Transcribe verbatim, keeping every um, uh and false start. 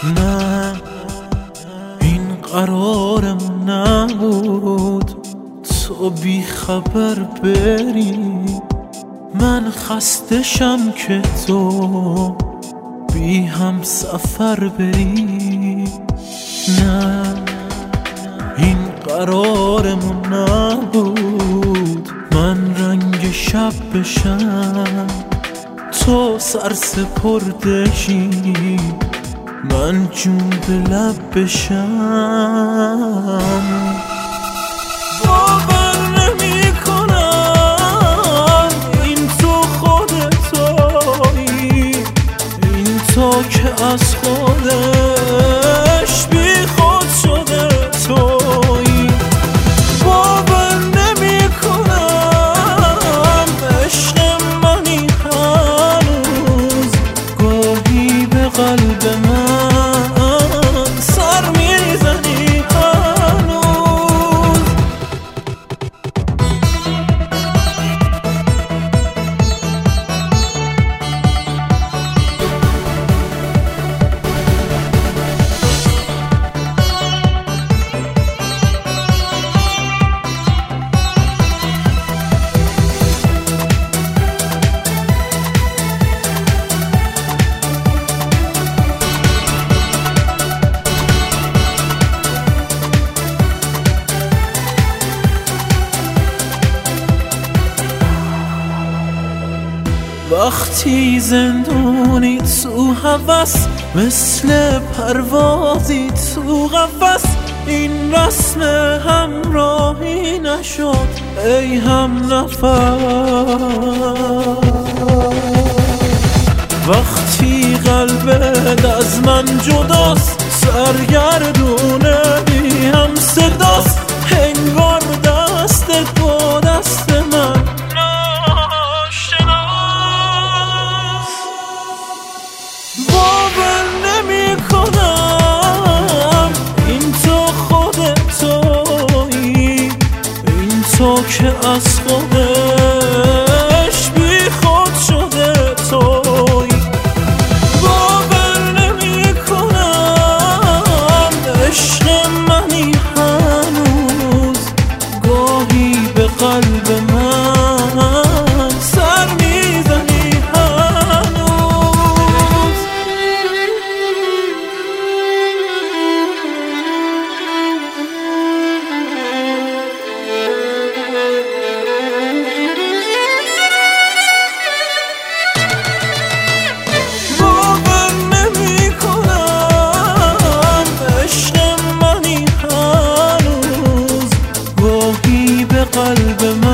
نه این قرارمون نبود تو بی خبر بری، من خستشم که تو بی هم سفر بری. نه این قرارمون نبود من رنگ شب بشم، تو سر سپردشی من جون به لب بشم. باور نمی کنم این تو خودتایی، این تو که از خودش بی خود شده تویی. باور نمی کنم عشق منی هنوز، گاهی به قلب من سر میزنی هنوز. وقتی زندونی تو هوس، مثل پروازی تو قفس، این رسم همراهی نشد ای هم نفس. وقتی قلبت از من جداست، سرگردونه بی هم صداست، انگار دستت با دست من تو که از خودش بی خود شده تویی. باور نمی کنم عشق منی هنوز، گاهی به قلب من سر میزنی هنوز. قلب من